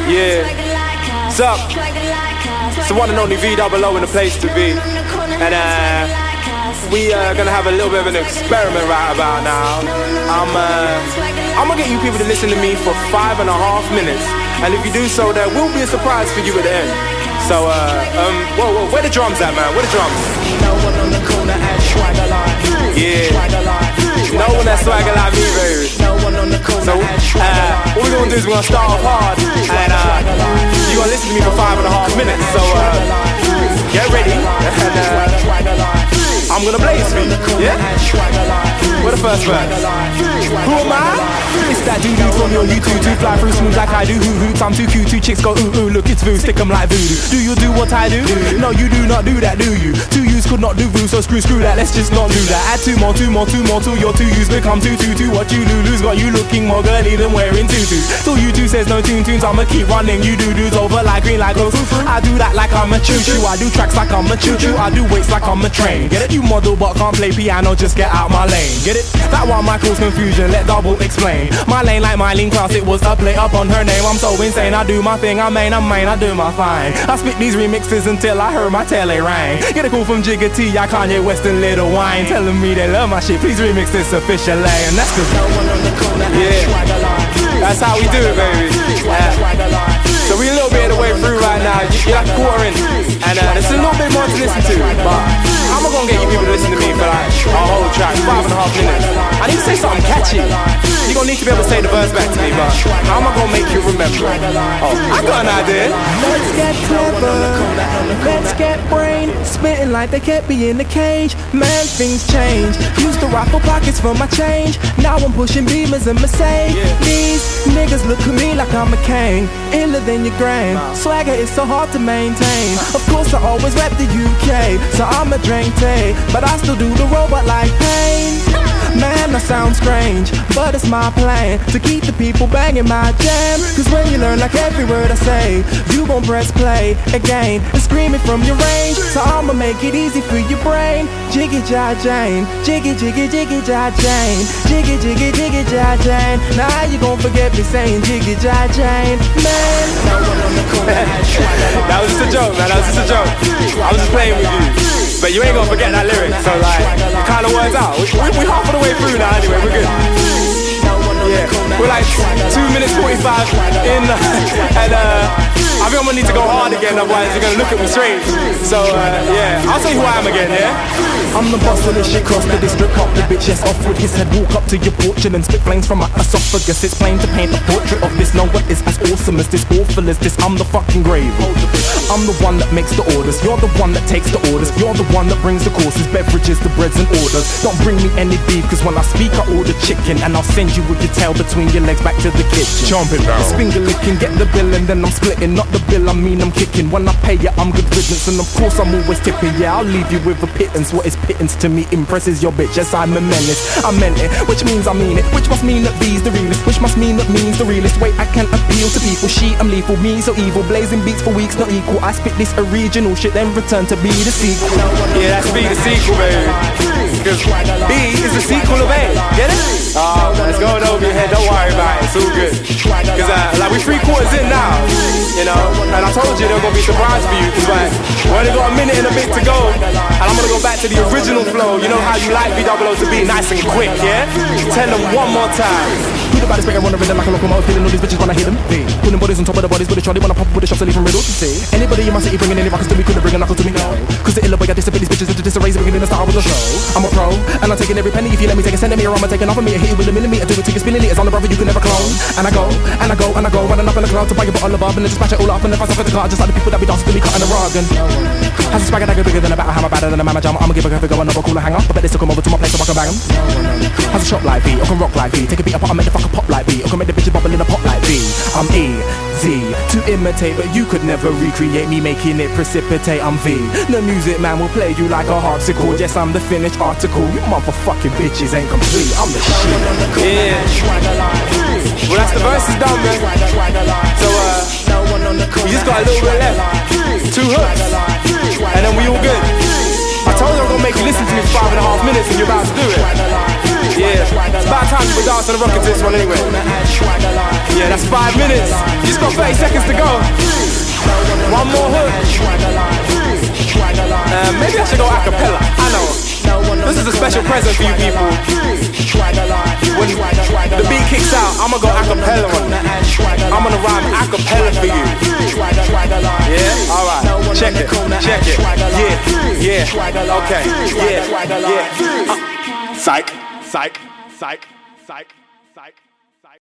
Yeah. What's up? It's the one and only VOO in the place to be. And we are gonna have a little bit of an experiment right about now. I'm gonna get you people to listen to me for 5.5 minutes. And if you do so, there will be a surprise for you at the end. So, whoa, where the drums at, man? Where the drums? No one on the corner at Swagger Life. Yeah. Swagger Life. No one that's swagger like me, baby. No one on the corner So, at Swagger Life. what we're gonna do is we're gonna start off hard. And you're gonna listen to me for 5.5 minutes. So, get ready. And I'm gonna blaze for you. Yeah? What the first verse? Who am I? It's that dude from your YouTube to fly through smooth like I do. Hoots, I'm too cute. Two chicks go ooh, look it's voodoo. Stick 'em like voodoo. Do you do what I do? No, you do not do that, do you? Two yous could not do voodoo, so screw that. Let's just not do that. Add two more till your two yous become two. What you lose got you looking more girly than wearing tutus. Till you two says no tunes, I'ma keep running. You do over like green like go. I do that like I'm a choo-choo. I do tracks like I'm a choo-choo. I do weights like I'm a train. Get it? You model but can't play piano, just get out my lane. Get it? That one might cause confusion, let double explain. My lane like my lean class, it was a play up on her name. I'm so insane, I do my thing, I do my fine. I spit these remixes until I heard my tele rang. Get a call from Jigga T, I Kanye West and Little Wine, telling me they love my shit, please remix this officially. And that's cause no one on the corner has Swagger Life. That's how we do it, baby. So we a little bit of the way through right now. You're like a quarter in, and there's a little bit more to listen to, but I'm not gonna get you people to listen to me for like a whole track, 5.5 minutes. I need to say something catchy. You're gonna need to be able to say the verse back to me, but how am I gonna make you remember? Oh, I got an idea. Let's get clever, let's get brain. Spitting like they can't be in the cage. Man, things change. Used to rifle pockets for my change. Now I'm pushing Beamers and Mercedes. These niggas look at me like I'm a king. Iller than your grain. Swagger is so hard to maintain. Of course I always rep the UK, so I'm a drink tea, but I still do the robot like pain. Man, that sounds strange, but it's my plan to keep the people banging my jam. Cause when you learn like every word I say, you gon' press play again and scream it from your range. So I'ma make it easy for your brain. Jiggy Jai Jane, jiggy jiggy jiggy Jai Jane, jiggy jiggy jiggy Jai Jane. Now how you gon' forget me saying jiggy Jai Jane? Man, no one on the corner has Swagger Life. That was just a joke, man, that was just a joke. I was just playing with you. But you ain't gonna forget that lyric, so like, it kinda works out. We half of the way through now anyway, we're good. Yeah, we're like 2 minutes 45 in, and I think I'm gonna need to go hard again, otherwise you're gonna look at me strange. So yeah, I'll tell you who I am again, yeah? I'm the boss of this shit, cross the district, pop the bitch, yes, off with his head, walk up to your porch and spit flames from my esophagus. It's plain to paint a portrait of this, no one is as awesome as this, awful as this, I'm the fucking grave. I'm the one that makes the orders, you're the one that takes the orders, you're the one that brings the courses, beverages, the breads and orders. Don't bring me any beef, cause when I speak I order chicken, and I'll send you with your tail between your legs back to the kitchen. Chomping down. It's finger licking, get the bill and then I'm splitting, not the bill, I mean I'm kicking. When I pay ya, I'm good riddance, and of course I'm always tipping. Yeah, I'll leave you with a pittance. What is pittance to me impresses your bitch. Yes, I'm a menace, I meant it, which means I mean it, which must mean that V's the realest, which must mean that means the realest. Wait, I can't appeal to people, she, I'm lethal, me so evil, blazing beats for weeks, not equal. I spit this original shit, then return to be the sequel. Yeah, that's B, the sequel, baby. Cause B is the sequel of A, get it? It's going over your head, don't worry about it, it's all good. Cause like we 3/4 in now, you know, and I told you they're gonna be surprised for you, cause like, we only got a minute and a bit to go, and I'm gonna go back to the original flow. You know how you like VOO to be nice and quick, yeah? Tell them one more time. Who the baddest, make I run a rhythm like a locomotive, killing all these bitches when I hit them. Putting bodies on top of the bodies with a trolley when I pop with the shots and leave them riddled. Anybody in my city bringing any rockets to me couldn't bring a knuckle to me, no. Cause the iller way I disappear these bitches into disarray, beginning to start with the show. I'm a pro, and I'm taking every penny. If you let me take a centimeter, I'm taking off of me. I hit you with a millimeter, do it till you're spinning liters on the brother you can never clone. And I go, and I go, and I go, running up in the cloud to buy a bottle of bub and then just smash it all up and then pass off at the car, just like the people that be dancing to me cutting the rug. And has a swagger that go bigger than a batter hammer, badder than a manager. I'ma give a go another cooler hang up. I bet this will come over to my place so I can bang 'em. Has a shot like V, or can rock like V. Take a beat apart and make the fucker pop like V, or can make the bitches bubble in a pot like V. I'm easy to imitate, but you could never recreate me making it precipitate. I'm V. The music man will play you like a harpsichord. Yes, I'm the finished article. You motherfucking bitches ain't complete. I'm the shit. Yeah. Well, that's the verses done, man. So we just got a little bit left. 2 hooks, and then we all good. I told you I'm gonna make you listen to me for 5.5 minutes and you're about to do it. Yeah, it's about time you were dancing and rocking to this one anyway. Yeah, that's 5 minutes. You just got 30 seconds to go. One more hook. Maybe I should go a cappella. I know. This is a special present for you people. When the beat kicks out, I'ma go a cappella one. I'm gonna rhyme a cappella for you. Yeah? Alright. Check it. Check it. Yeah. Yeah. Okay. Yeah. Psych. Psych. Psych. Psych.